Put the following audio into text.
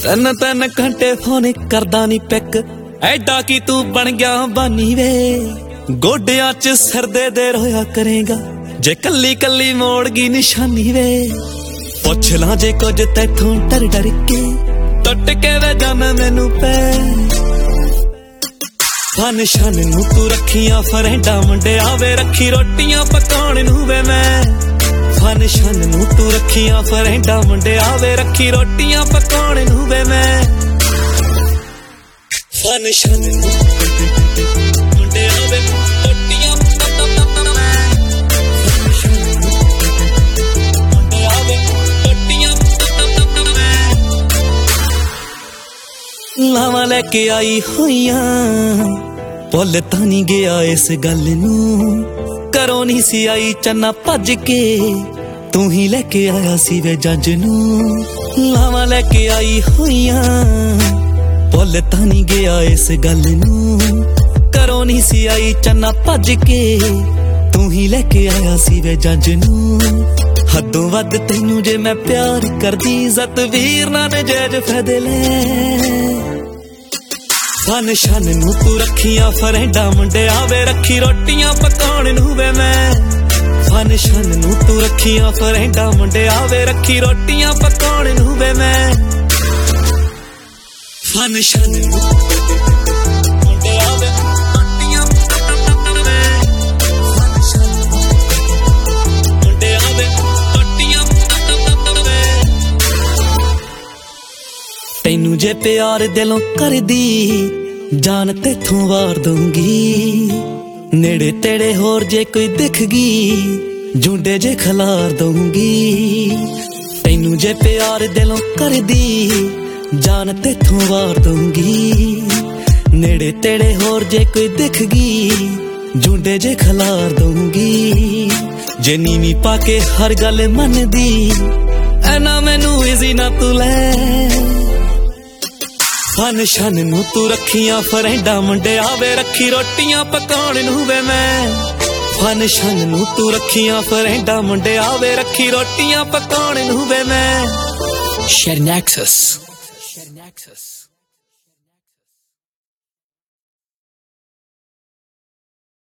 ਤਿੰਨ ਤਿੰਨ ਘੰਟੇ ਫੋਨ ਕਰਦਾ ਨੀ ਪਿਕ, ਐਡਾ ਕੀ ਤੂੰ ਬਣ ਗਿਆ ਬਾਨੀ ਵੇ। ਗੋਡਿਆਂ 'ਚ ਸਿਰ ਦੇ ਰੋਇਆ ਕਰੇਗਾ ਜੇ ਕੱਲੀ ਕੱਲੀ ਮੋੜ ਗਈ ਨਿਸ਼ਾਨੀ ਵੇ। ਪੁੱਛ ਲਾਂ ਜੇ ਕੁਝ ਤੈਥੋਂ ਡਰ ਕੇ, ਟੁੱਟ ਕੇ ਵੇ ਜਾਨ ਮੈਨੂੰ ਪੈ। ਫਨ ਸ਼ਨ ਨੂੰ ਤੂੰ ਰੱਖੀਆਂ ਫਰੈਂਡਾਂ ਮੁੰਡਿਆ ਵੇ, ਰੱਖੀ ਰੋਟੀਆਂ ਪਕਾਉਣ ਨੂੰ ਵੇ ਮੈਂ। ਫਨ ਸ਼ਨ ਨੂੰ ਤੂੰ ਰੱਖੀਆਂ ਫਰੈਂਡਾਂ ਮੁੰਡਿਆ ਵੇ, ਰੱਖੀ ਰੋਟੀਆਂ ਪਕਾਉਣ ਨੂੰ ਵੇ ਮੈਂ। ਫਨ ਸ਼ਨ ਨੂੰ ਮੁੰਡਿਆ ਵੇ, ਰੋਟੀਆਂ ਪਕਾਉਣ ਮੈਂ। ਮੁੰਡਿਆ ਵੇ, ਰੋਟੀਆਂ ਪਕਾਉਣ ਮੈਂ। ਲਾਵਾਂ ਲੈ ਕੇ ਆਈ ਹੋਈਆਂ, ਭੁੱਲ ਤਾਂ ਨੀ ਗਿਆ ਇਸ ਗੱਲ ਨੂੰ। ਘਰੋਂ ਨੀ ਸੀ ਆਈ ਚੰਨਾ ਭੱਜ ਕੇ, ਤੂੰ ਹੀ ਲੈ ਕੇ ਆਇਆ ਸੀ ਵੇ ਜੱਜ ਨੂੰ। ਲਾਵਾਂ ਲੈ ਕੇ ਆਈ ਹੋਈਆਂ, ਭੁੱਲ ਤਾਂ ਨੀ ਗਿਆ ਇਸ ਗੱਲ ਨੂੰ। ਘਰੋਂ ਨੀ ਸੀ ਆਈ ਚੰਨਾ ਭੱਜ ਕੇ, ਤੂੰ ਹੀ ਲੈ ਕੇ ਆਇਆ ਸੀ ਵੇ ਜੱਜ ਨੂੰ। ਹੱਦੋਂ ਵੱਧ ਤੈਨੂੰ ਜੇ ਮੈਂ ਪਿਆਰ ਕਰਦੀ, ਇੱਜ਼ਤ ਵੀਰ ਨਾ ਨਜਾਇਜ਼ ਫਾਇਦੇ ਲੈ। ਫਨ ਸ਼ਨ ਨੂੰ ਤੂੰ ਰੱਖੀਆਂ ਫਰੈਂਡਾਂ ਮੁੰਡਿਆ ਵੇ, ਰੱਖੀ ਰੋਟੀਆਂ ਪਕਾਉਣ ਨੂੰ ਵੇ ਮੈਂ। ਫਨ ਸ਼ਨ ਨੂੰ ਤੂੰ ਰੱਖੀਆਂ ਫਰੈਂਡਾਂ ਮੁੰਡਿਆ ਵੇ, ਰੱਖੀ ਰੋਟੀਆਂ ਪਕਾਉਣ ਨੂੰ ਵੇ ਮੈਂ। ਫਨ ਸ਼ਨ ਨੂੰ ਮੁੰਡਿਆ ਵੇ, ਰੋਟੀਆਂ ਪਕਾਉਣ ਮੈਂ। ਫਨ ਸ਼ਨ ਨੂੰ ਮੁੰਡਿਆ ਵੇ, ਰੋਟੀਆਂ ਪਕਾਉਣ ਮੈਂ। ਤੈਨੂੰ ਜੇ ਪਿਆਰ ਦਿਲੋਂ ਕਰਦੀ, ਜਾਨ ਤੇਥੋਂ ਵਾਰ ਦੂੰਗੀ। ਨੇੜੇ ਤੇੜੇ ਹੋਰ ਜੇ ਕੋਈ ਦਿਖ ਗਈ, ਜੁੰਡੇ ਜੇ ਖਲਾਰ ਦੂੰਗੀ। ਤੈਨੂੰ ਜੇ ਪਿਆਰ ਦਿਲੋਂ ਕਰਦੀ, ਜਾਨ ਤੇਥੋਂ ਵਾਰ ਦੂੰਗੀ। ਨੇੜੇ ਤੇੜੇ ਹੋਰ ਜੇ ਕੋਈ ਦਿਖ ਗਈ, ਜੁੰਡੇ ਜੇ ਖਲਾਰ ਦੂੰਗੀ। ਜੇ ਨੀਵੀਂ ਪਾ ਕੇ ਹਰ ਗੱਲ ਮੰਨਦੀ, ਐਨਾ ਮੈਨੂੰ ਈਜ਼ੀ ਨਾ ਤੂੰ ਲੈ। ਫਨ ਸ਼ਨ ਨੂੰ ਤੂੰ ਰੱਖੀਆਂ ਫਰੈਂਡਾਂ ਮੁੰਡਿਆ ਵੇ, ਰੱਖੀ ਰੋਟੀਆਂ ਪਕਾਉਣ ਨੂੰ ਵੇ ਮੈਂ। ਫਨ ਸ਼ਨ ਨੂੰ ਤੂੰ ਰੱਖੀਆਂ ਫਰੈਂਡਾਂ ਮੁੰਡਿਆ ਵੇ, ਰੱਖੀ ਰੋਟੀਆਂ ਪਕਾਉਣ ਨੂੰ ਵੇ ਮੈਂ। Shared Nexus.